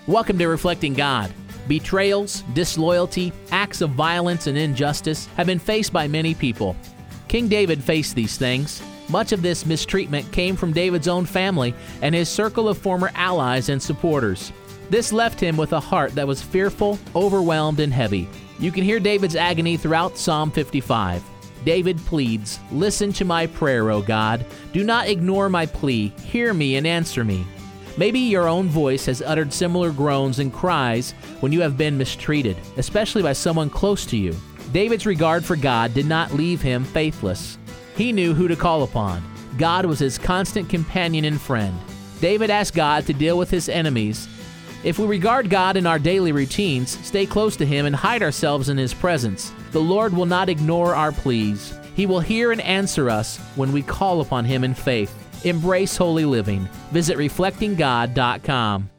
Welcome to Reflecting God. Betrayals, disloyalty, acts of violence, and injustice have been faced by many people. King David faced these things. Much of this mistreatment came from David's own family and his circle of former allies and supporters. This left him with a heart that was fearful, overwhelmed, and heavy. You can hear David's agony throughout Psalm 55. David pleads, "Listen to my prayer, O God. Do not ignore my plea. Hear me and answer me." Maybe your own voice has uttered similar groans and cries when you have been mistreated, especially by someone close to you. David's regard for God did not leave him faithless. He knew who to call upon. God was his constant companion and friend. David asked God to deal with his enemies. If we regard God in our daily routines, stay close to him, and hide ourselves in his presence, the Lord will not ignore our pleas. He will hear and answer us when we call upon him in faith. Embrace holy living. Visit reflectinggod.com.